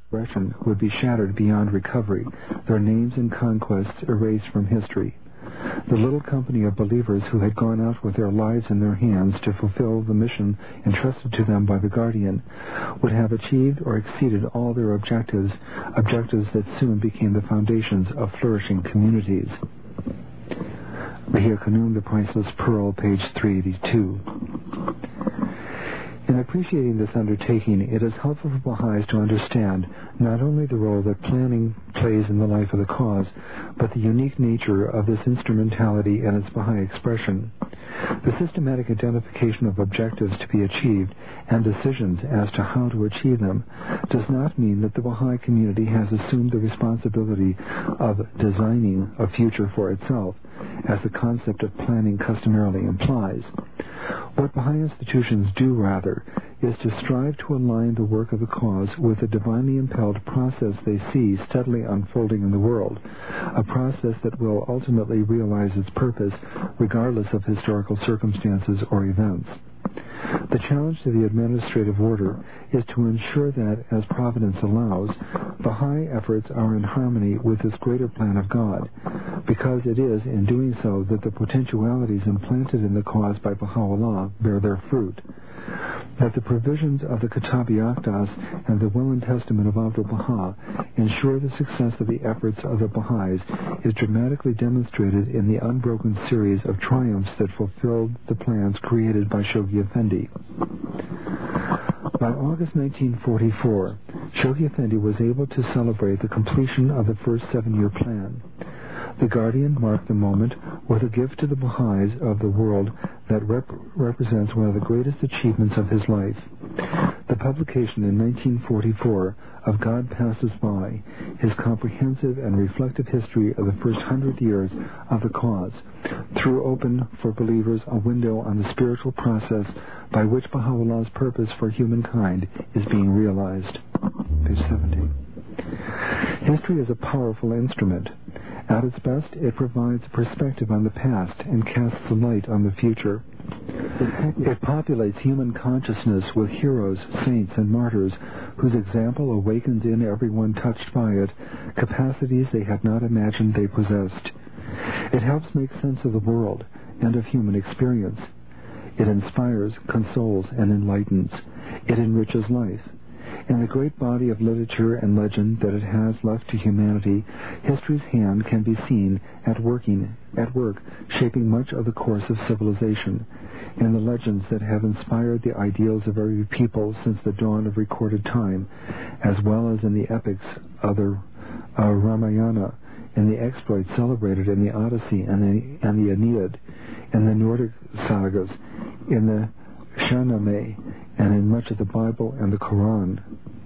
expression would be shattered beyond recovery, their names and conquests erased from history. The little company of believers who had gone out with their lives in their hands to fulfill the mission entrusted to them by the Guardian would have achieved or exceeded all their objectives that soon became the foundations of flourishing communities. Bahir Kanun, The Priceless Pearl, page 382. In appreciating this undertaking, it is helpful for Baha'is to understand not only the role that planning plays in the life of the cause, but the unique nature of this instrumentality and its Baha'i expression. The systematic identification of objectives to be achieved and decisions as to how to achieve them does not mean that the Baha'i community has assumed the responsibility of designing a future for itself, as the concept of planning customarily implies. What Baha'i institutions do, rather, is to strive to align the work of the cause with the divinely impelled process they see steadily unfolding in the world, a process that will ultimately realize its purpose regardless of historical circumstances or events. The challenge to the administrative order is to ensure that, as Providence allows, Baha'i efforts are in harmony with this greater plan of God, because it is in doing so that the potentialities implanted in the cause by Baha'u'llah bear their fruit. That the provisions of the Kitab-i Aqdas and the Will and Testament of Abdu'l-Baha ensure the success of the efforts of the Baha'is is dramatically demonstrated in the unbroken series of triumphs that fulfilled the plans created by Shoghi Effendi. By August 1944, Shoghi Effendi was able to celebrate the completion of the first 7-year plan. The Guardian marked the moment with a gift to the Baha'is of the world that represents one of the greatest achievements of his life. The publication in 1944 of God Passes By, his comprehensive and reflective history of the first 100 years of the cause, threw open for believers a window on the spiritual process by which Baha'u'llah's purpose for humankind is being realized. Page 70. History is a powerful instrument. At its best, it provides a perspective on the past and casts a light on the future. It populates human consciousness with heroes, saints, and martyrs whose example awakens in everyone touched by it capacities they had not imagined they possessed. It helps make sense of the world and of human experience. It inspires, consoles, and enlightens. It enriches life. In the great body of literature and legend that it has left to humanity, history's hand can be seen at work, shaping much of the course of civilization. In the legends that have inspired the ideals of every people since the dawn of recorded time, as well as in the epics of the Ramayana, in the exploits celebrated in the Odyssey and the Aeneid, in the Nordic sagas, in the Shahnameh, and in much of the Bible and the Quran.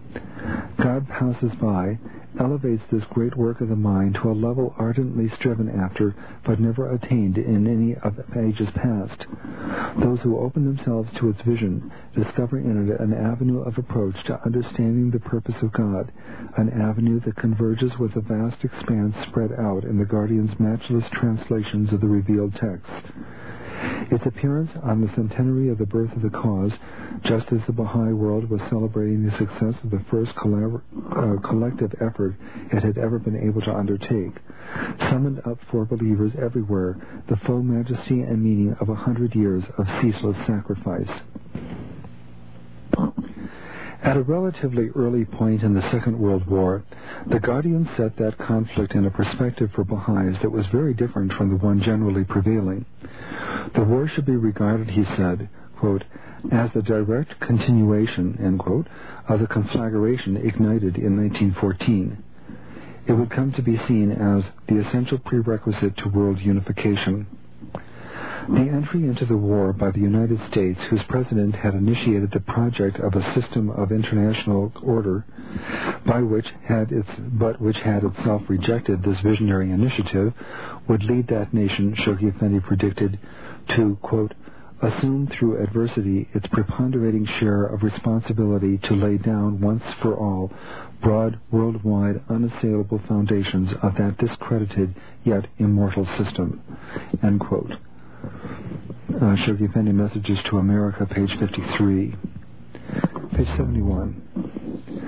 God Passes By elevates this great work of the mind to a level ardently striven after, but never attained in any of the ages past. Those who open themselves to its vision discover in it an avenue of approach to understanding the purpose of God, an avenue that converges with the vast expanse spread out in the Guardian's matchless translations of the revealed text. Its appearance on the centenary of the birth of the cause, just as the Baha'i world was celebrating the success of the first collective effort it had ever been able to undertake, summoned up for believers everywhere the full majesty and meaning of 100 years of ceaseless sacrifice. At a relatively early point in the Second World War, the Guardian set that conflict in a perspective for Baha'is that was very different from the one generally prevailing. The war should be regarded, he said, quote, as the direct continuation, end quote, of the conflagration ignited in 1914. It would come to be seen as the essential prerequisite to world unification. The entry into the war by the United States, whose president had initiated the project of a system of international order, which had itself rejected this visionary initiative, would lead that nation, Shoghi Effendi predicted, to, quote, assume through adversity its preponderating share of responsibility to lay down once for all broad, worldwide, unassailable foundations of that discredited yet immortal system, end quote. Shoghi Effendi, Messages to America, page 53. Page 71.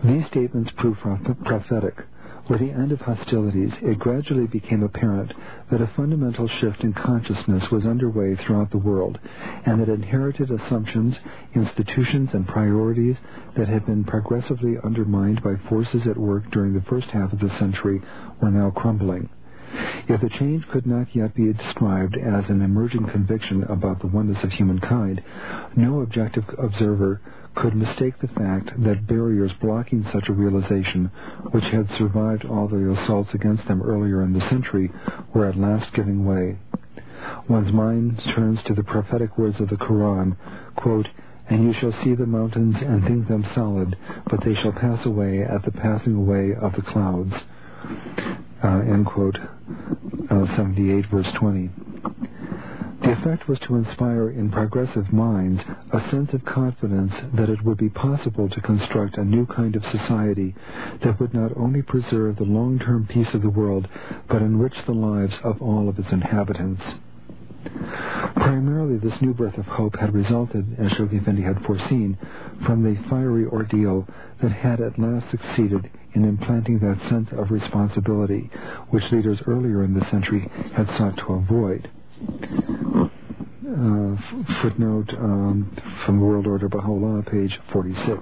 These statements proved prophetic. With the end of hostilities, it gradually became apparent that a fundamental shift in consciousness was underway throughout the world, and that inherited assumptions, institutions, and priorities that had been progressively undermined by forces at work during the first half of the century were now crumbling. If the change could not yet be described as an emerging conviction about the oneness of humankind, no objective observer could mistake the fact that barriers blocking such a realization, which had survived all the assaults against them earlier in the century, were at last giving way. One's mind turns to the prophetic words of the Quran, quote, "And you shall see the mountains and think them solid, but they shall pass away at the passing away of the clouds." End quote. 78 verse 20. The effect was to inspire in progressive minds a sense of confidence that it would be possible to construct a new kind of society that would not only preserve the long-term peace of the world, but enrich the lives of all of its inhabitants. Primarily, this new birth of hope had resulted, as Shoghi Effendi had foreseen, from the fiery ordeal that had at last succeeded in implanting that sense of responsibility which leaders earlier in the century had sought to avoid. Footnote from World Order Baha'u'llah, page 46.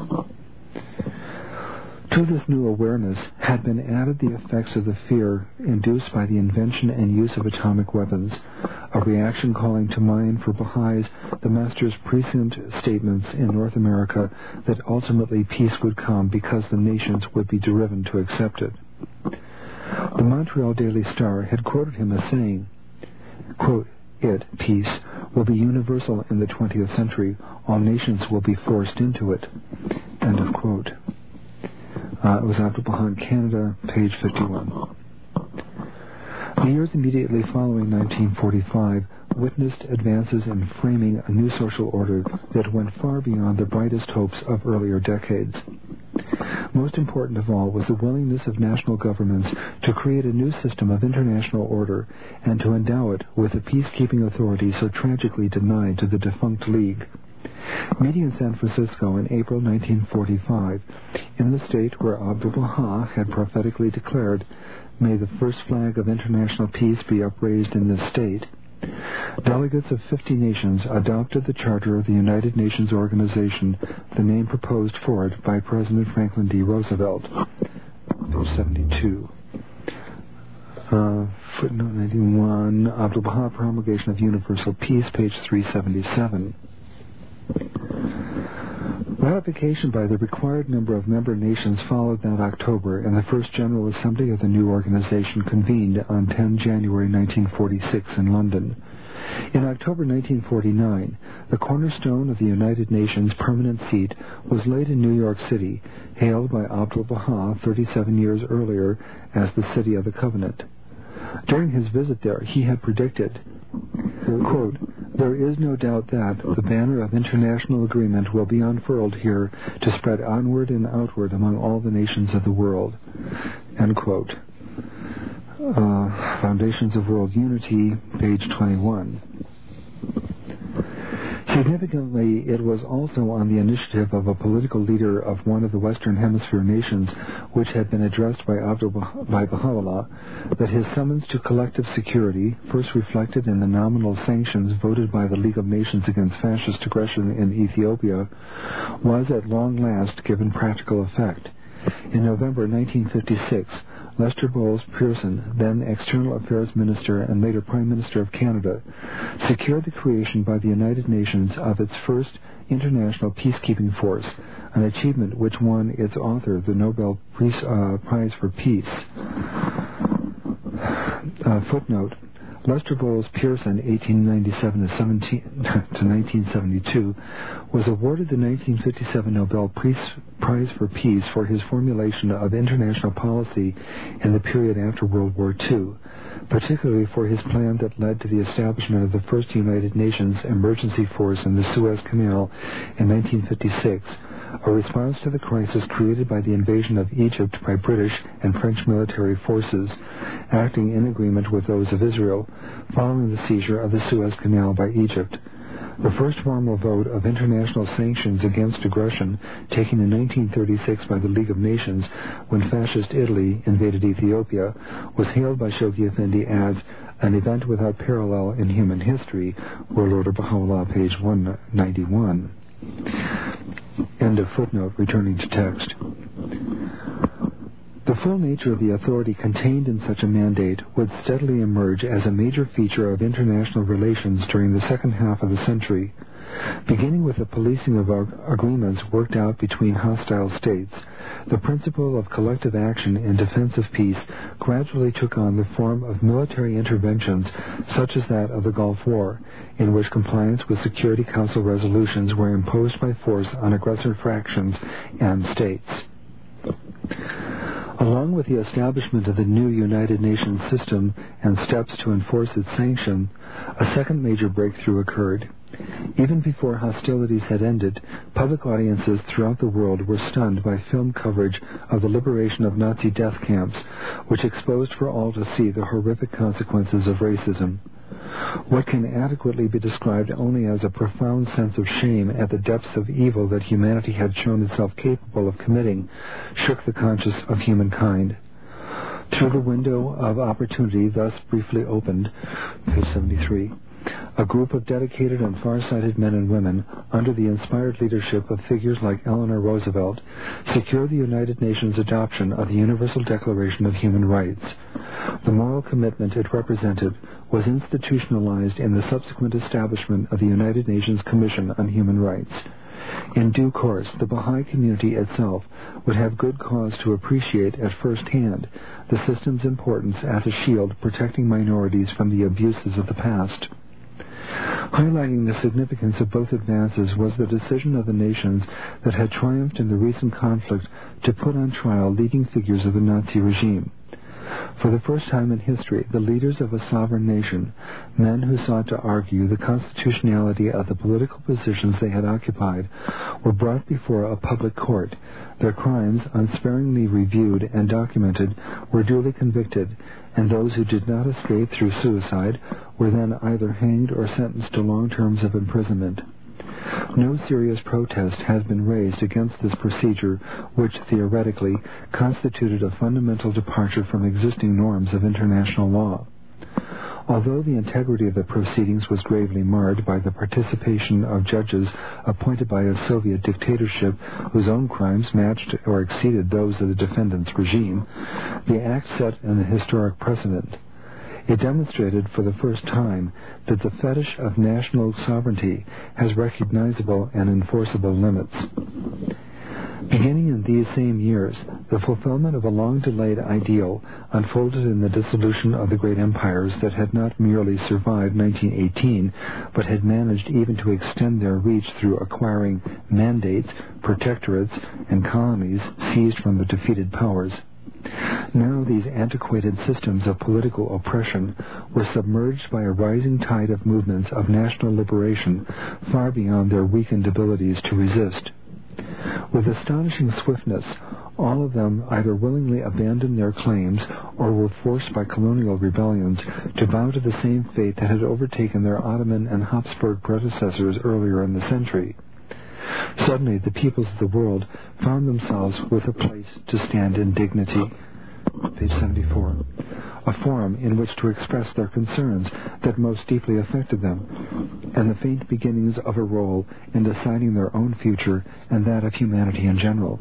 To this new awareness had been added the effects of the fear induced by the invention and use of atomic weapons, a reaction calling to mind for Baha'is the Master's prescient statements in North America that ultimately peace would come because the nations would be driven to accept it. The Montreal Daily Star had quoted him as saying, quote, peace, will be universal in the 20th century. All nations will be forced into it. End of quote. It was Abdu'l-Baha in Canada, page 51. The years immediately following 1945 witnessed advances in framing a new social order that went far beyond the brightest hopes of earlier decades. Most important of all was the willingness of national governments to create a new system of international order and to endow it with the peacekeeping authority so tragically denied to the defunct League. Meeting in San Francisco in April 1945, in the state where Abdu'l-Baha had prophetically declared, "May the first flag of international peace be upraised in this state," delegates of 50 nations adopted the Charter of the United Nations Organization, the name proposed for it by President Franklin D. Roosevelt. Page 72. Footnote 91, Abdu'l-Baha Promulgation of Universal Peace, page 377. Ratification by the required number of member nations followed that October, and the first General Assembly of the new organization convened on 10 January 1946 in London. In October 1949, the cornerstone of the United Nations permanent seat was laid in New York City, hailed by Abdu'l-Baha 37 years earlier as the City of the Covenant. During his visit there, he had predicted, quote, "There is no doubt that the banner of international agreement will be unfurled here to spread onward and outward among all the nations of the world." End quote. Foundations of World Unity, page 21. Significantly, it was also on the initiative of a political leader of one of the Western Hemisphere nations, which had been addressed by Baha'u'llah, that his summons to collective security, first reflected in the nominal sanctions voted by the League of Nations against fascist aggression in Ethiopia, was at long last given practical effect. In November 1956, Lester Bowles Pearson, then External Affairs Minister and later Prime Minister of Canada, secured the creation by the United Nations of its first international peacekeeping force, an achievement which won its author the Nobel Prize for Peace. Footnote, Lester Bowles Pearson, 1897 to 1972, was awarded the 1957 Nobel Prize for Peace for his formulation of international policy in the period after World War II, particularly for his plan that led to the establishment of the first United Nations emergency force in the Suez Canal in 1956, a response to the crisis created by the invasion of Egypt by British and French military forces, acting in agreement with those of Israel, following the seizure of the Suez Canal by Egypt. The first formal vote of international sanctions against aggression, taken in 1936 by the League of Nations when fascist Italy invaded Ethiopia, was hailed by Shoghi Effendi as an event without parallel in human history, World Order Baha'u'llah, page 191. End of footnote, returning to text. The full nature of the authority contained in such a mandate would steadily emerge as a major feature of international relations during the second half of the century. Beginning with the policing of agreements worked out between hostile states, the principle of collective action in defense of peace gradually took on the form of military interventions such as that of the Gulf War, in which compliance with Security Council resolutions were imposed by force on aggressor fractions and states. Along with the establishment of the new United Nations system and steps to enforce its sanction, a second major breakthrough occurred. Even before hostilities had ended, public audiences throughout the world were stunned by film coverage of the liberation of Nazi death camps, which exposed for all to see the horrific consequences of racism. What can adequately be described only as a profound sense of shame at the depths of evil that humanity had shown itself capable of committing shook the conscience of humankind. Through the window of opportunity thus briefly opened, page 73, a group of dedicated and far-sighted men and women, under the inspired leadership of figures like Eleanor Roosevelt, secured the United Nations adoption of the Universal Declaration of Human Rights. The moral commitment it represented was institutionalized in the subsequent establishment of the United Nations Commission on Human Rights. In due course, the Baha'i community itself would have good cause to appreciate at first hand the system's importance as a shield protecting minorities from the abuses of the past. Highlighting the significance of both advances was the decision of the nations that had triumphed in the recent conflict to put on trial leading figures of the Nazi regime. For the first time in history, the leaders of a sovereign nation, men who sought to argue the constitutionality of the political positions they had occupied, were brought before a public court. Their crimes, unsparingly reviewed and documented, were duly convicted, and those who did not escape through suicide were then either hanged or sentenced to long terms of imprisonment. No serious protest has been raised against this procedure, which theoretically constituted a fundamental departure from existing norms of international law. Although the integrity of the proceedings was gravely marred by the participation of judges appointed by a Soviet dictatorship whose own crimes matched or exceeded those of the defendant's regime, the act set an historic precedent. It demonstrated for the first time that the fetish of national sovereignty has recognizable and enforceable limits. Beginning in these same years, the fulfillment of a long-delayed ideal unfolded in the dissolution of the great empires that had not merely survived 1918, but had managed even to extend their reach through acquiring mandates, protectorates, and colonies seized from the defeated powers. Now these antiquated systems of political oppression were submerged by a rising tide of movements of national liberation far beyond their weakened abilities to resist. With astonishing swiftness, all of them either willingly abandoned their claims or were forced by colonial rebellions to bow to the same fate that had overtaken their Ottoman and Habsburg predecessors earlier in the century. Suddenly, the peoples of the world found themselves with a place to stand in dignity. Page 74. A forum in which to express their concerns that most deeply affected them, and the faint beginnings of a role in deciding their own future and that of humanity in general.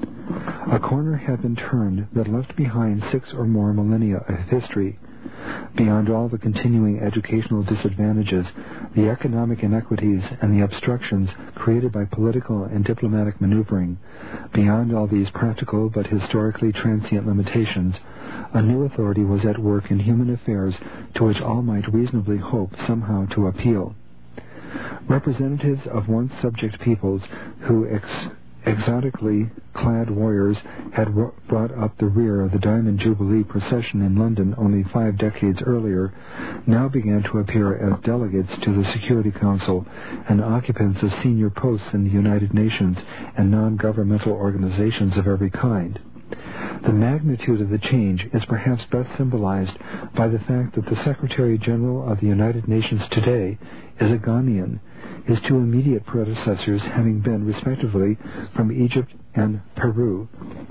A corner had been turned that left behind 6 or more millennia of history. Beyond all the continuing educational disadvantages, the economic inequities, and the obstructions created by political and diplomatic maneuvering, beyond all these practical but historically transient limitations, a new authority was at work in human affairs to which all might reasonably hope somehow to appeal. Representatives of once subject peoples who exotically clad warriors had brought up the rear of the Diamond Jubilee procession in London only 5 decades earlier, now began to appear as delegates to the Security Council and occupants of senior posts in the United Nations and non-governmental organizations of every kind. The magnitude of the change is perhaps best symbolized by the fact that the Secretary General of the United Nations today is a Ghanaian, his two immediate predecessors having been, respectively, from Egypt and Peru.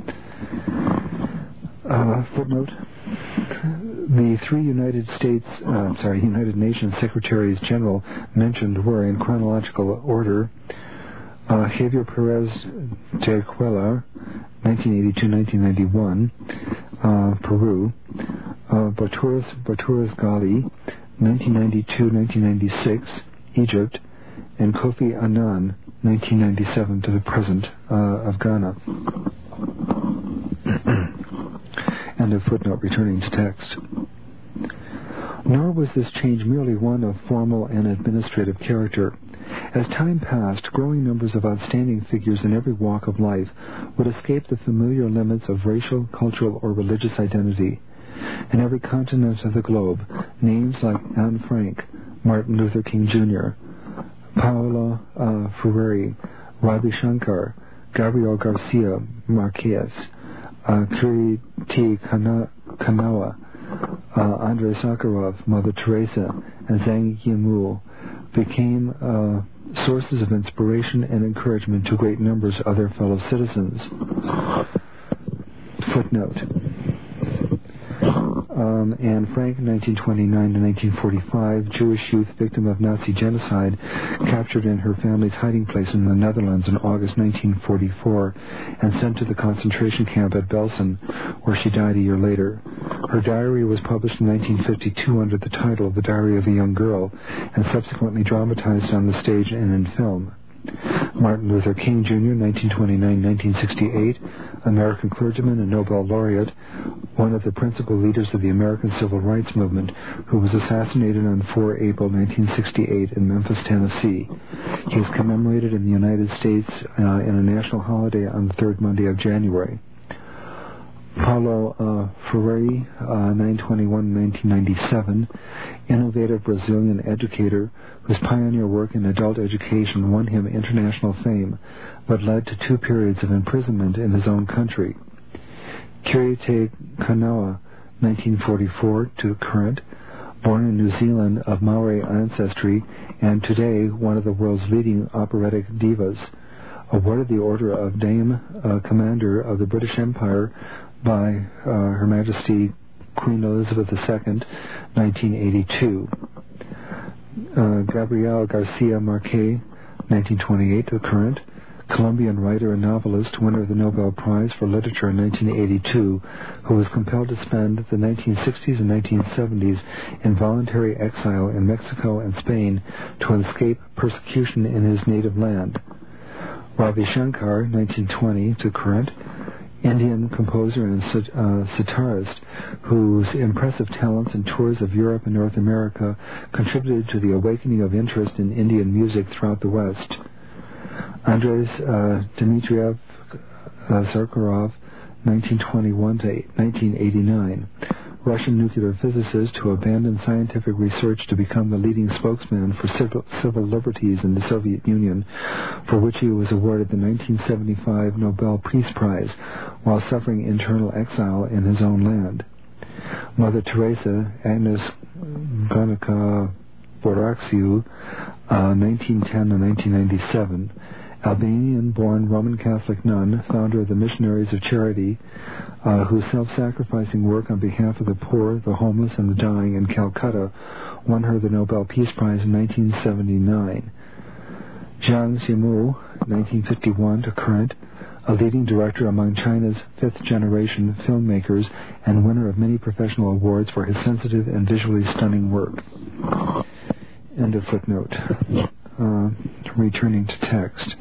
Footnote. The three United Nations Secretaries General mentioned were, in chronological order, Javier Perez de Cuellar, 1982-1991, Peru, Boutros Ghali, 1992-1996, Egypt, and Kofi Annan, 1997 to the present, of Ghana. End of footnote, returning to text. Nor was this change merely one of formal and administrative character. As time passed, growing numbers of outstanding figures in every walk of life would escape the familiar limits of racial, cultural, or religious identity. In every continent of the globe, names like Anne Frank, Martin Luther King Jr., Paulo Freire, Ravi Shankar, Gabriel Garcia Marquez, Kiri T. Kanawa, Andrei Sakharov, Mother Teresa, and Zhang Yimou became sources of inspiration and encouragement to great numbers of their fellow citizens. Footnote. Anne Frank, 1929 to 1945, Jewish youth victim of Nazi genocide, captured in her family's hiding place in the Netherlands in August 1944 and sent to the concentration camp at Belsen, where she died a year later. Her diary was published in 1952 under the title The Diary of a Young Girl and subsequently dramatized on the stage and in film. Martin Luther King Jr., 1929-1968, American clergyman and Nobel laureate, one of the principal leaders of the American Civil Rights Movement, who was assassinated on 4 April 1968 in Memphis, Tennessee. He is commemorated in the United States in a national holiday on the third Monday of January. Paulo Freire, 9/21/1997, innovative Brazilian educator whose pioneer work in adult education won him international fame, but led to 2 periods of imprisonment in his own country. Kirite Kanawa, 1944 to current, born in New Zealand of Maori ancestry and today one of the world's leading operatic divas, awarded the Order of Dame Commander of the British Empire by Her Majesty Queen Elizabeth II, 1982. Gabriel Garcia Marquez, 1928 to current, Colombian writer and novelist, winner of the Nobel Prize for Literature in 1982, who was compelled to spend the 1960s and 1970s in voluntary exile in Mexico and Spain to escape persecution in his native land. Ravi Shankar, 1920 to current, Indian composer and sitarist whose impressive talents and tours of Europe and North America contributed to the awakening of interest in Indian music throughout the West. Andrei Dmitriev Zakharov, 1921 to 1989, Russian nuclear physicist who abandoned scientific research to become the leading spokesman for civil liberties in the Soviet Union, for which he was awarded the 1975 Nobel Peace Prize while suffering internal exile in his own land. Mother Teresa, Agnes Gonaka-Boraxiu, 1910 to 1997, Albanian-born Roman Catholic nun, founder of the Missionaries of Charity, whose self-sacrificing work on behalf of the poor, the homeless, and the dying in Calcutta won her the Nobel Peace Prize in 1979. Zhang Yimou, 1951 to current, a leading director among China's fifth-generation filmmakers and winner of many professional awards for his sensitive and visually stunning work. End of footnote. Returning to text.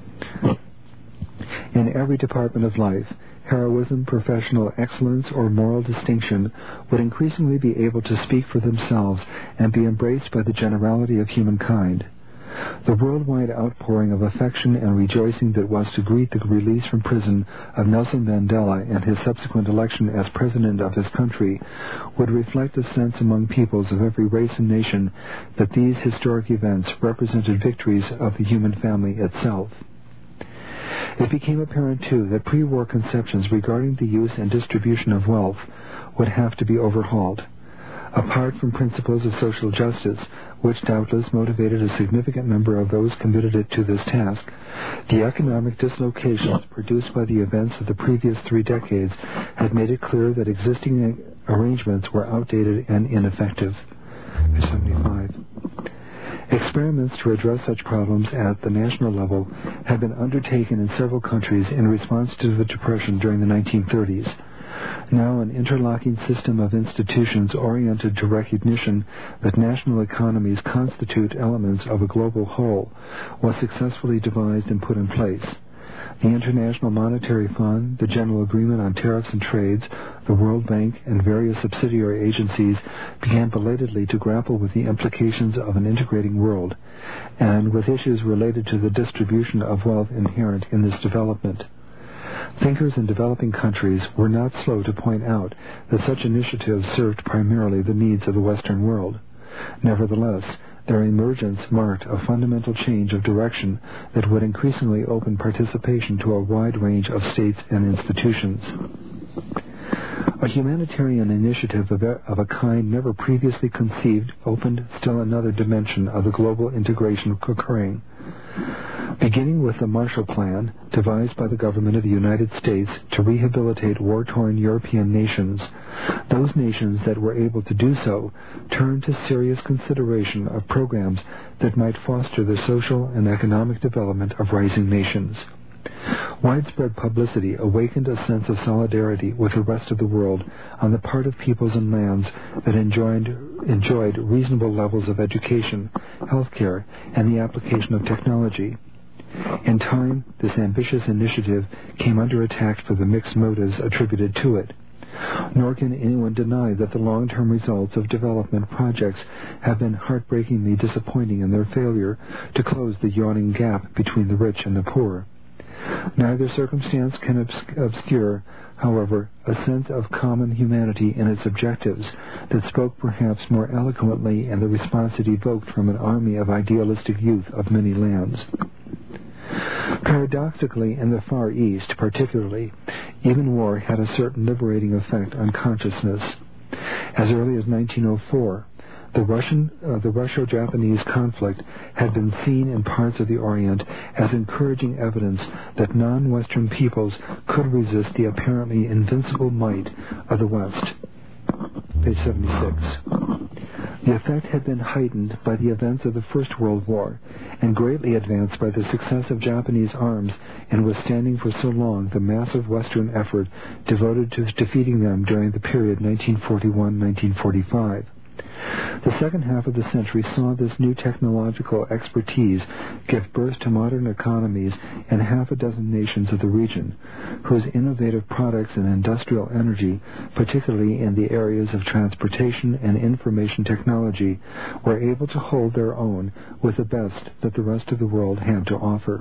In every department of life, heroism, professional excellence, or moral distinction would increasingly be able to speak for themselves and be embraced by the generality of humankind. The worldwide outpouring of affection and rejoicing that was to greet the release from prison of Nelson Mandela and his subsequent election as president of his country would reflect a sense among peoples of every race and nation that these historic events represented victories of the human family itself. It became apparent, too, that pre-war conceptions regarding the use and distribution of wealth would have to be overhauled. Apart from principles of social justice, which doubtless motivated a significant number of those committed to this task, the economic dislocations produced by the events of the previous 3 decades had made it clear that existing arrangements were outdated and ineffective. Page 75. Experiments to address such problems at the national level have been undertaken in several countries in response to the Depression during the 1930s. Now an interlocking system of institutions oriented to recognition that national economies constitute elements of a global whole was successfully devised and put in place. The International Monetary Fund, the General Agreement on Tariffs and Trades, the World Bank, and various subsidiary agencies began belatedly to grapple with the implications of an integrating world and with issues related to the distribution of wealth inherent in this development. Thinkers in developing countries were not slow to point out that such initiatives served primarily the needs of the Western world. Nevertheless, their emergence marked a fundamental change of direction that would increasingly open participation to a wide range of states and institutions. A humanitarian initiative of a kind never previously conceived opened still another dimension of the global integration occurring. Beginning with the Marshall Plan, devised by the government of the United States to rehabilitate war-torn European nations, those nations that were able to do so turned to serious consideration of programs that might foster the social and economic development of rising nations. Widespread publicity awakened a sense of solidarity with the rest of the world on the part of peoples and lands that enjoyed reasonable levels of education, healthcare, and the application of technology. In time, this ambitious initiative came under attack for the mixed motives attributed to it. Nor can anyone deny that the long-term results of development projects have been heartbreakingly disappointing in their failure to close the yawning gap between the rich and the poor. Neither circumstance can obscure, however, a sense of common humanity in its objectives that spoke perhaps more eloquently in the response it evoked from an army of idealistic youth of many lands. Paradoxically, in the Far East particularly, even war had a certain liberating effect on consciousness. As early as 1904, the Russo-Japanese conflict had been seen in parts of the Orient as encouraging evidence that non-Western peoples could resist the apparently invincible might of the West. Page 76. The effect had been heightened by the events of the First World War and greatly advanced by the success of Japanese arms in withstanding for so long the massive Western effort devoted to defeating them during the period 1941-1945. The second half of the century saw this new technological expertise give birth to modern economies in half a dozen nations of the region, whose innovative products and industrial energy, particularly in the areas of transportation and information technology, were able to hold their own with the best that the rest of the world had to offer.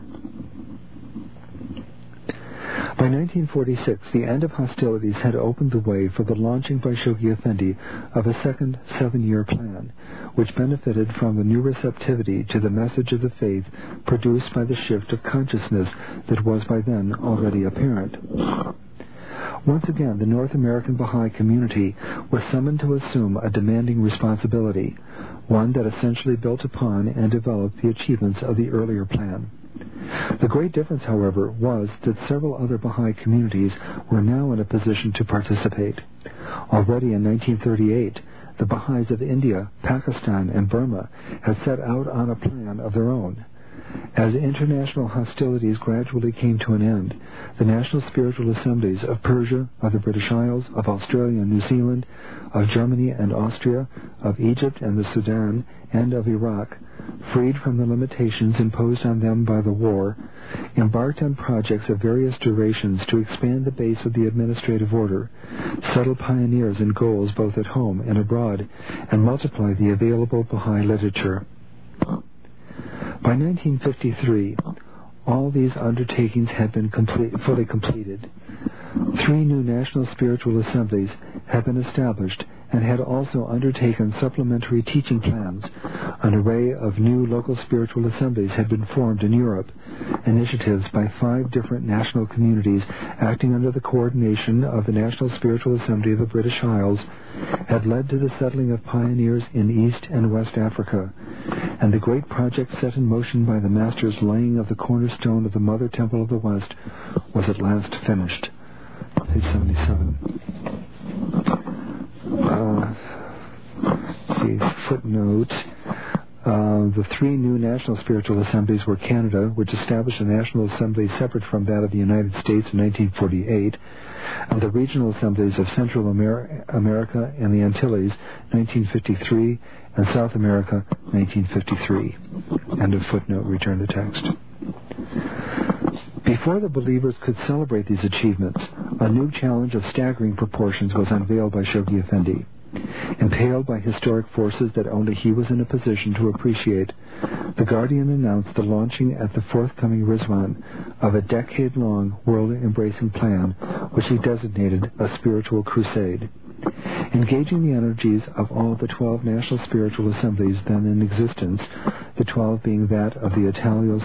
By 1946, the end of hostilities had opened the way for the launching by Shoghi Effendi of a second 7-year plan, which benefited from the new receptivity to the message of the faith produced by the shift of consciousness that was by then already apparent. Once again, the North American Baha'i community was summoned to assume a demanding responsibility, one that essentially built upon and developed the achievements of the earlier plan. The great difference, however, was that several other Baha'i communities were now in a position to participate. Already in 1938, the Baha'is of India, Pakistan, and Burma had set out on a plan of their own. As international hostilities gradually came to an end, the National Spiritual Assemblies of Persia, of the British Isles, of Australia and New Zealand, of Germany and Austria, of Egypt and the Sudan, and of Iraq, freed from the limitations imposed on them by the war, embarked on projects of various durations to expand the base of the administrative order, settle pioneers and goals both at home and abroad, and multiply the available Baha'i literature. By 1953, all these undertakings had been fully completed. 3 new national spiritual assemblies had been established and had also undertaken supplementary teaching plans An array of new local spiritual assemblies had been formed in Europe. Initiatives by 5 different national communities acting under the coordination of the National Spiritual Assembly of the British Isles had led to the settling of pioneers in East and West Africa, and the great project set in motion by the Master's laying of the cornerstone of the Mother Temple of the West was at last finished. Page 77. Footnote. The 3 new national spiritual assemblies were Canada, which established a national assembly separate from that of the United States in 1948, and the regional assemblies of Central America and the Antilles, 1953, and South America, 1953. End of footnote. Return to text. Before the believers could celebrate these achievements, a new challenge of staggering proportions was unveiled by Shoghi Effendi. Impaled by historic forces that only he was in a position to appreciate, the Guardian announced the launching at the forthcoming Rizwan of a decade-long world-embracing plan, which he designated a spiritual crusade. Engaging the energies of all the 12 national spiritual assemblies then in existence, the 12th being that of the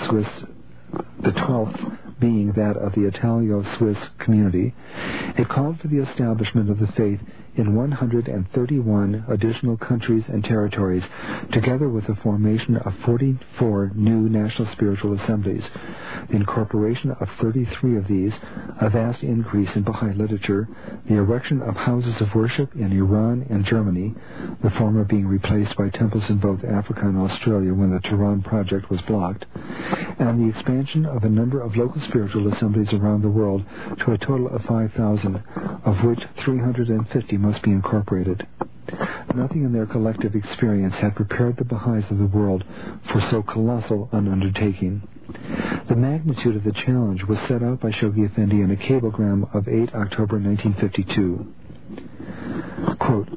Italo-Swiss community, it called for the establishment of the faith in 131 additional countries and territories, together with the formation of 44 new national spiritual assemblies, the incorporation of 33 of these, a vast increase in Baha'i literature, the erection of houses of worship in Iran and Germany, the former being replaced by temples in both Africa and Australia when the Tehran project was blocked, and the expansion of a number of local spiritual assemblies around the world to a total of 5,000, of which 350 must be incorporated. Nothing in their collective experience had prepared the Baha'is of the world for so colossal an undertaking. The magnitude of the challenge was set out by Shoghi Effendi in a cablegram of 8 October 1952. Quote,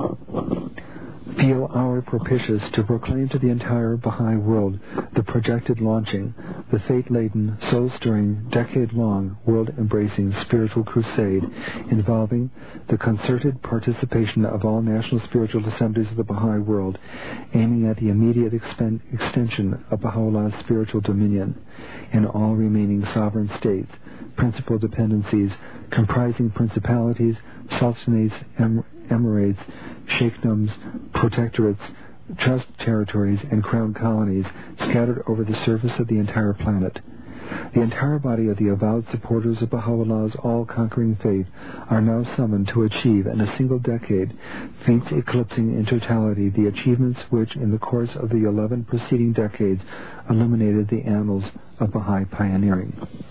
"Feel hour propitious to proclaim to the entire Baha'i world the projected launching, the fate-laden, soul-stirring, decade-long, world-embracing spiritual crusade involving the concerted participation of all national spiritual assemblies of the Baha'i world, aiming at the immediate extension of Baha'u'llah's spiritual dominion in all remaining sovereign states, principal dependencies, comprising principalities, sultanates, emirates, sheikdoms, protectorates, trust territories, and crown colonies scattered over the surface of the entire planet. The entire body of the avowed supporters of Baha'u'llah's all-conquering faith are now summoned to achieve in a single decade, feats eclipsing in totality the achievements which, in the course of the 11 preceding decades, illuminated the annals of Baha'i pioneering."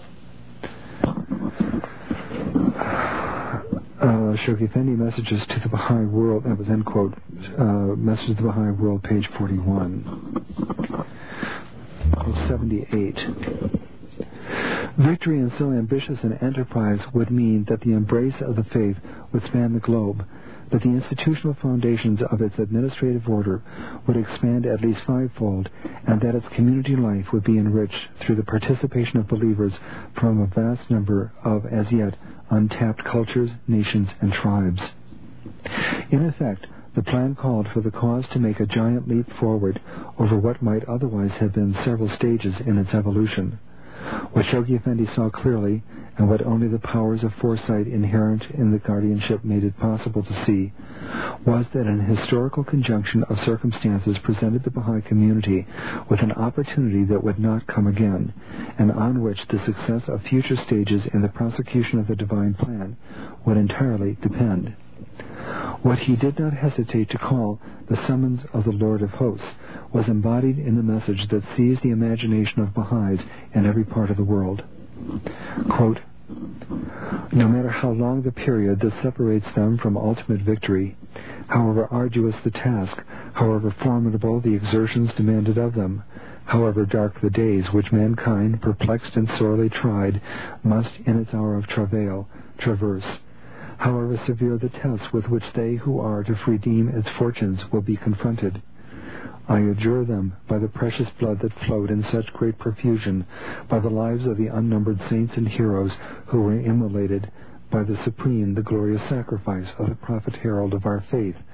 Shoghi Effendi, Messages to the Baha'i World, that was end quote, Messages to the Baha'i World, page 41. Page 78. Victory in so ambitious an enterprise would mean that the embrace of the faith would span the globe, that the institutional foundations of its administrative order would expand at least 5-fold, and that its community life would be enriched through the participation of believers from a vast number of, as yet, untapped cultures, nations, and tribes. In effect, the plan called for the cause to make a giant leap forward over what might otherwise have been several stages in its evolution. What Shoghi Effendi saw clearly, and what only the powers of foresight inherent in the guardianship made it possible to see, was that an historical conjunction of circumstances presented the Baha'i community with an opportunity that would not come again, and on which the success of future stages in the prosecution of the divine plan would entirely depend. What he did not hesitate to call the summons of the Lord of Hosts was embodied in the message that seized the imagination of Baha'is in every part of the world. Quote, "No matter how long the period that separates them from ultimate victory, however arduous the task, however formidable the exertions demanded of them, however dark the days which mankind, perplexed and sorely tried, must in its hour of travail traverse, however severe the tests with which they who are to redeem its fortunes will be confronted, I adjure them by the precious blood that flowed in such great profusion, by the lives of the unnumbered saints and heroes who were immolated, by the supreme, the glorious sacrifice of the prophet herald of our faith,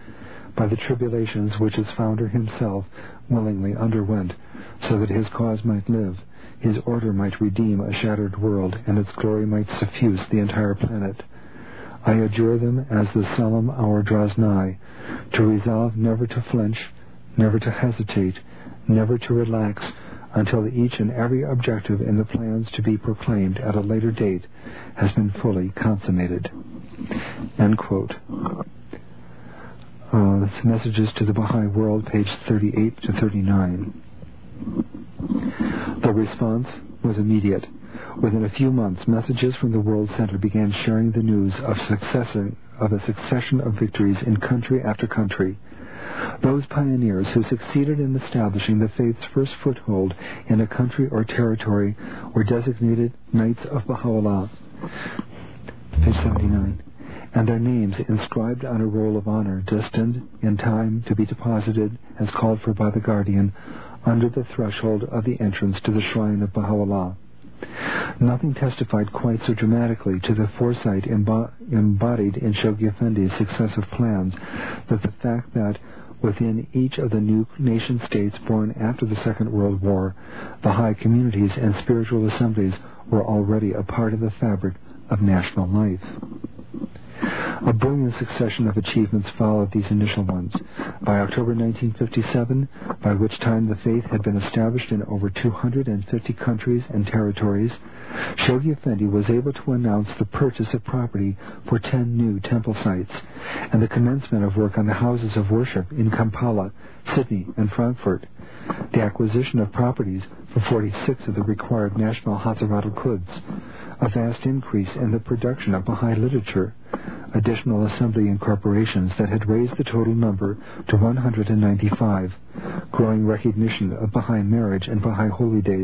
by the tribulations which its founder himself willingly underwent, so that his cause might live, his order might redeem a shattered world, and its glory might suffuse the entire planet. I adjure them, as the solemn hour draws nigh, to resolve never to flinch, never to hesitate, never to relax, until each and every objective in the plans to be proclaimed at a later date has been fully consummated." End quote. That's Messages to the Baha'i World, page 38 to 39. The response was immediate. Within a few months, messages from the World Center began sharing the news of a succession of victories in country after country. Those pioneers who succeeded in establishing the faith's first foothold in a country or territory were designated Knights of Baha'u'llah, page 79, and their names inscribed on a roll of honor destined in time to be deposited, as called for by the Guardian, under the threshold of the entrance to the shrine of Baha'u'llah. Nothing testified quite so dramatically to the foresight embodied in Shoghi Effendi's successive plans that the fact that within each of the new nation-states born after the Second World War, Baha'i communities and spiritual assemblies were already a part of the fabric of national life. A brilliant succession of achievements followed these initial ones. By October 1957, by which time the faith had been established in over 250 countries and territories, Shoghi Effendi was able to announce the purchase of property for 10 new temple sites and the commencement of work on the houses of worship in Kampala, Sydney, and Frankfurt, the acquisition of properties for 46 of the required national Hazrat al-Quds, a vast increase in the production of Baha'i literature, additional assembly incorporations that had raised the total number to 195, growing recognition of Baha'i marriage and Baha'i holy days,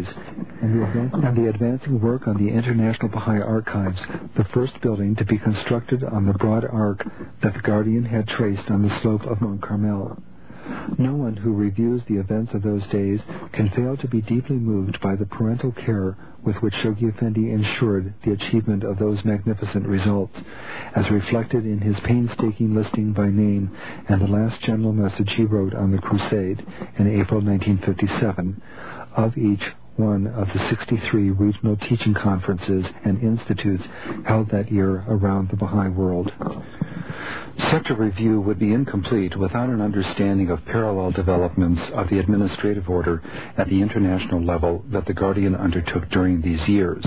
and the advancing work on the International Baha'i Archives, the first building to be constructed on the broad arc that the Guardian had traced on the slope of Mount Carmel. No one who reviews the events of those days can fail to be deeply moved by the parental care with which Shoghi Effendi ensured the achievement of those magnificent results, as reflected in his painstaking listing by name and the last general message he wrote on the crusade in April 1957 of each one of the 63 regional teaching conferences and institutes held that year around the Baha'i world. Such a review would be incomplete without an understanding of parallel developments of the administrative order at the international level that the Guardian undertook during these years.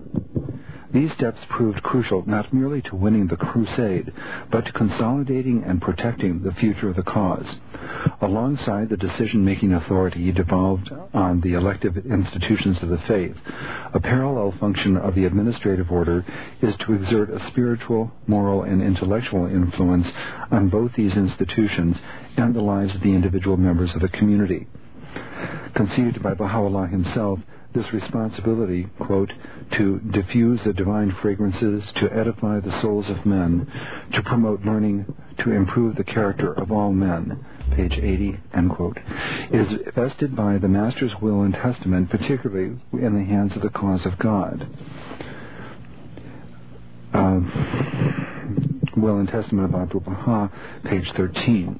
These steps proved crucial not merely to winning the crusade, but to consolidating and protecting the future of the cause. Alongside the decision-making authority devolved on the elective institutions of the faith, a parallel function of the administrative order is to exert a spiritual, moral, and intellectual influence on both these institutions and the lives of the individual members of the community. Conceived by Baha'u'llah himself, this responsibility, quote, to diffuse the divine fragrances, to edify the souls of men, to promote learning, to improve the character of all men, page 80, end quote, is vested by the Master's will and testament, particularly in the hands of the cause of God. Will and Testament of Abdu'l-Baha, page 13.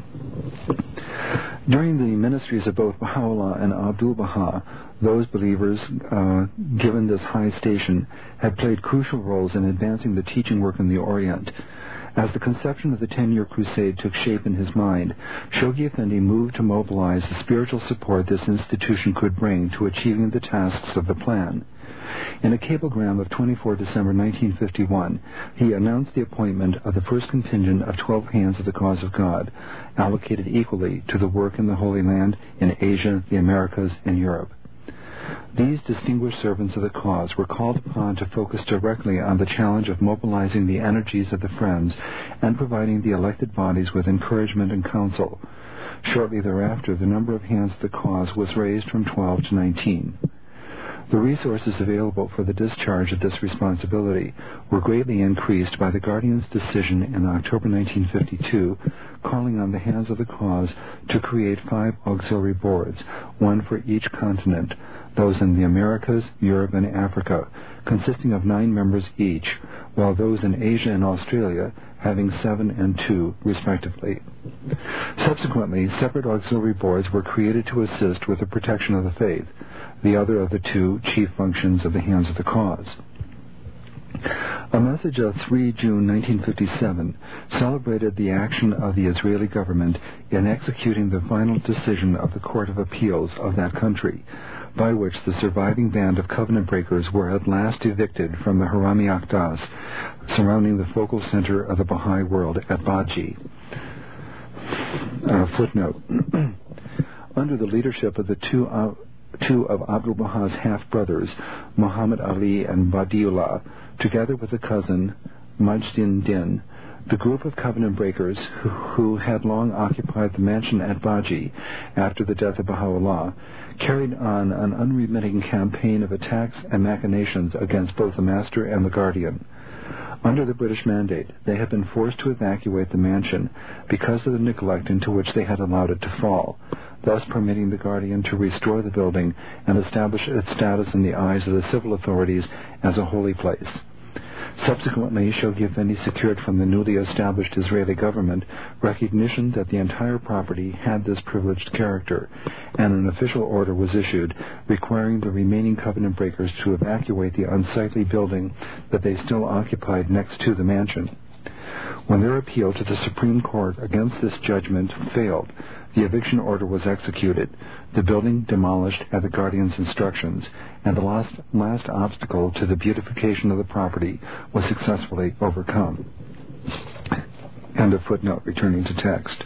During the ministries of both Baha'u'llah and Abdu'l-Baha, those believers given this high station had played crucial roles in advancing the teaching work in the Orient. As the conception of the 10-year crusade took shape in his mind, Shoghi Effendi moved to mobilize the spiritual support this institution could bring to achieving the tasks of the plan. In a cablegram of 24 December 1951, he announced the appointment of the first contingent of 12 hands of the cause of God, allocated equally to the work in the Holy Land, in Asia, the Americas, and Europe. These distinguished servants of the cause were called upon to focus directly on the challenge of mobilizing the energies of the Friends and providing the elected bodies with encouragement and counsel. Shortly thereafter, the number of hands of the cause was raised from 12 to 19. The resources available for the discharge of this responsibility were greatly increased by the Guardian's decision in October 1952, calling on the hands of the cause to create 5 auxiliary boards, one for each continent, those in the Americas, Europe, and Africa, consisting of 9 members each, while those in Asia and Australia having 7 and 2, respectively. Subsequently, separate auxiliary boards were created to assist with the protection of the faith, the other of the 2 chief functions of the Hands of the Cause. A message of 3 June 1957 celebrated the action of the Israeli government in executing the final decision of the Court of Appeals of that country, by which the surviving band of covenant breakers were at last evicted from the Harami Aqdas surrounding the focal center of the Baha'i world at Baji. Footnote. Under the leadership of the two of Abdul Baha's half-brothers, Muhammad Ali and Badiullah, together with a cousin, Majdin Din, the group of covenant breakers who had long occupied the mansion at Baji after the death of Baha'u'llah, carried on an unremitting campaign of attacks and machinations against both the Master and the Guardian. Under the British mandate, they had been forced to evacuate the mansion because of the neglect into which they had allowed it to fall, thus permitting the Guardian to restore the building and establish its status in the eyes of the civil authorities as a holy place. Subsequently, Shoghi Effendi secured from the newly established Israeli government recognition that the entire property had this privileged character, and an official order was issued requiring the remaining covenant breakers to evacuate the unsightly building that they still occupied next to the mansion. When their appeal to the Supreme Court against this judgment failed, the eviction order was executed, the building demolished at the Guardian's instructions, and the last obstacle to the beautification of the property was successfully overcome. End of footnote, returning to text.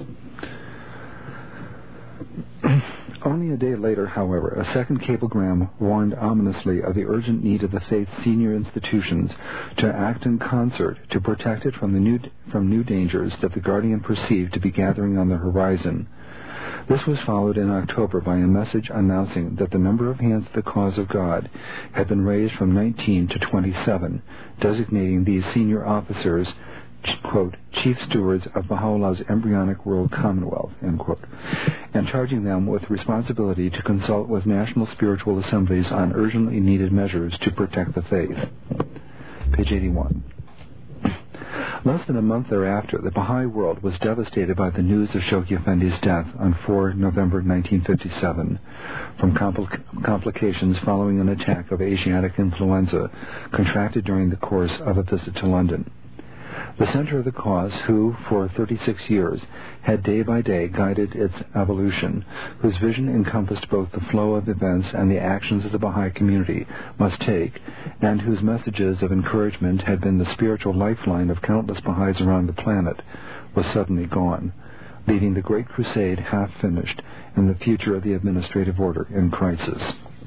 Only a day later, however, a second cablegram warned ominously of the urgent need of the faith's senior institutions to act in concert to protect it from new dangers that the Guardian perceived to be gathering on the horizon. This was followed in October by a message announcing that the number of hands to the cause of God had been raised from 19 to 27, designating these senior officers, quote, chief stewards of Baha'u'llah's embryonic world commonwealth, end quote, and charging them with responsibility to consult with national spiritual assemblies on urgently needed measures to protect the faith. Page 81. Less than a month thereafter, the Baha'i world was devastated by the news of Shoghi Effendi's death on 4 November 1957 from complications following an attack of Asiatic influenza contracted during the course of a visit to London. The center of the cause, who, for 36 years, had day by day guided its evolution, whose vision encompassed both the flow of events and the actions of the Baha'i community must take, and whose messages of encouragement had been the spiritual lifeline of countless Baha'is around the planet, was suddenly gone, leaving the Great Crusade half-finished and the future of the administrative order in crisis.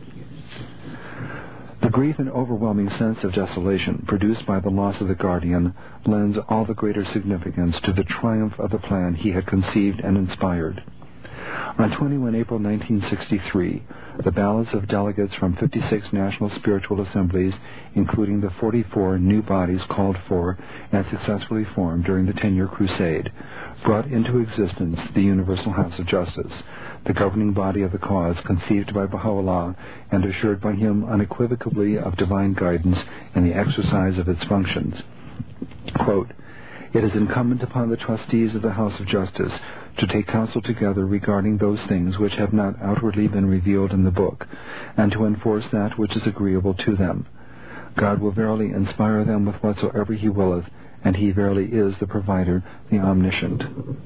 The grief and overwhelming sense of desolation produced by the loss of the Guardian lends all the greater significance to the triumph of the plan he had conceived and inspired. On 21 April 1963, the ballots of delegates from 56 national spiritual assemblies, including the 44 new bodies called for and successfully formed during the 10-year crusade, brought into existence the Universal House of Justice, the governing body of the cause conceived by Baha'u'llah and assured by him unequivocally of divine guidance in the exercise of its functions. Quote, it is incumbent upon the trustees of the House of Justice to take counsel together regarding those things which have not outwardly been revealed in the book, and to enforce that which is agreeable to them. God will verily inspire them with whatsoever he willeth, and he verily is the provider, the omniscient.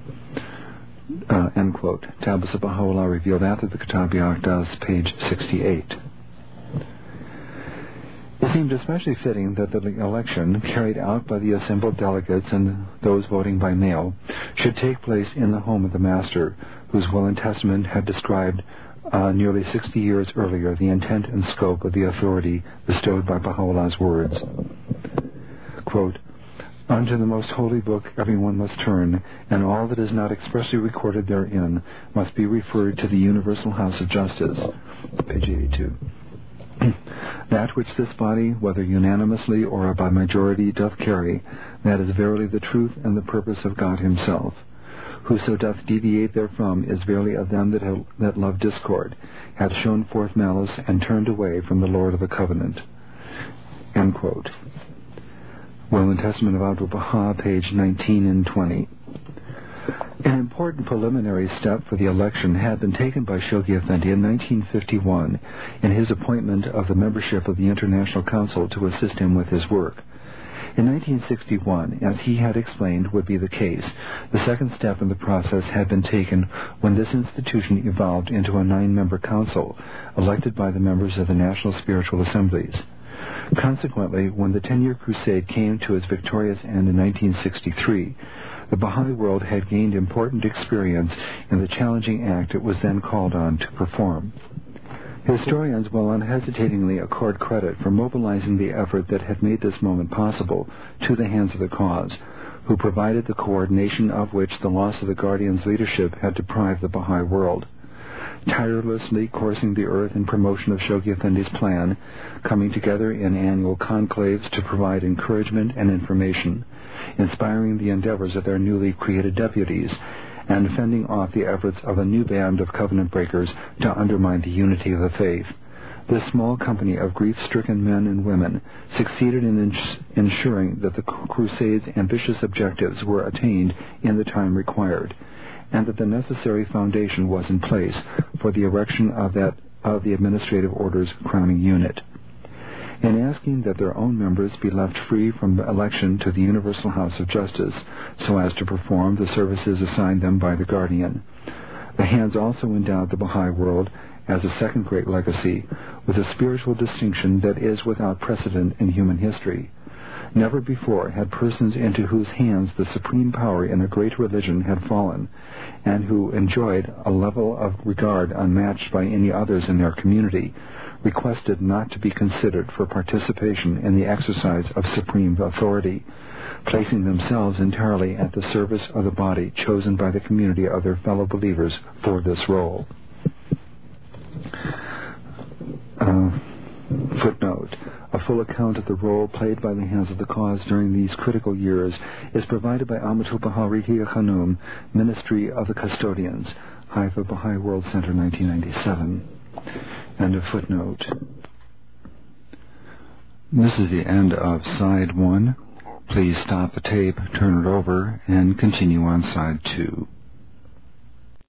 End quote. Tablets of Baha'u'llah revealed after the Kitab-i-Aqdas, page 68. It seemed especially fitting that the election, carried out by the assembled delegates and those voting by mail, should take place in the home of the Master, whose will and testament had described nearly 60 years earlier the intent and scope of the authority bestowed by Baha'u'llah's words. Quote, unto the most holy book everyone must turn, and all that is not expressly recorded therein must be referred to the Universal House of Justice. Page 82. That which this body, whether unanimously or by majority, doth carry, that is verily the truth and the purpose of God himself, Whoso doth deviate therefrom is verily of them that love discord, hath shown forth malice, and turned away from the Lord of the covenant. End quote. Will and Testament of Abdu'l-Baha, page 19 and 20. An important preliminary step for the election had been taken by Shoghi Effendi in 1951 in his appointment of the membership of the International Council to assist him with his work. In 1961, as he had explained would be the case, the second step in the process had been taken when this institution evolved into a 9-member council, elected by the members of the National Spiritual Assemblies. Consequently, when the 10-year crusade came to its victorious end in 1963, the Baha'i world had gained important experience in the challenging act it was then called on to perform. Historians will unhesitatingly accord credit for mobilizing the effort that had made this moment possible to the hands of the cause, who provided the coordination of which the loss of the Guardian's leadership had deprived the Baha'i world. Tirelessly coursing the earth in promotion of Shoghi Effendi's plan, coming together in annual conclaves to provide encouragement and information, inspiring the endeavors of their newly created deputies, and fending off the efforts of a new band of covenant breakers to undermine the unity of the faith. This small company of grief-stricken men and women succeeded in ensuring that the Crusade's ambitious objectives were attained in the time required, and that the necessary foundation was in place for the erection of the Administrative Order's crowning unit. In asking that their own members be left free from election to the Universal House of Justice so as to perform the services assigned them by the Guardian, the Hands also endowed the Baha'i world as a second great legacy with a spiritual distinction that is without precedent in human history. Never before had persons into whose hands the supreme power in a great religion had fallen, and who enjoyed a level of regard unmatched by any others in their community, requested not to be considered for participation in the exercise of supreme authority, placing themselves entirely at the service of the body chosen by the community of their fellow believers for this role. Footnote. A full account of the role played by the Hands of the Cause during these critical years is provided by Amatul Baha Rihiya Khanum, Ministry of the Custodians, Haifa Baha'i World Center, 1997. End of footnote. This is the end of side 1. Please stop the tape, turn it over, and continue on side 2.